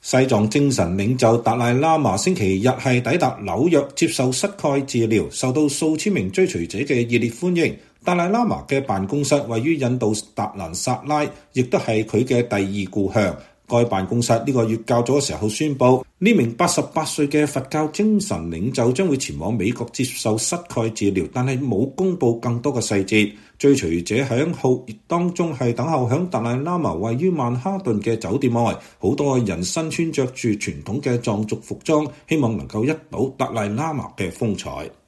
西藏精神領袖達賴喇嘛星期日係抵達紐約接受膝蓋治療，受到數千名追隨者嘅熱烈歡迎。達賴喇嘛嘅辦公室位於印度達蘭薩拉，亦都係佢嘅第二故鄉。該辦公室呢個月較早嘅時候宣布，呢名88歲嘅佛教精神領袖將會前往美國接受膝蓋治療，但係冇公布更多嘅細節。追隨者喺酷熱當中係等候響達賴喇嘛位於曼哈頓嘅酒店外，好多人身穿着住傳統嘅藏族服裝，希望能夠一睹達賴喇嘛嘅風采。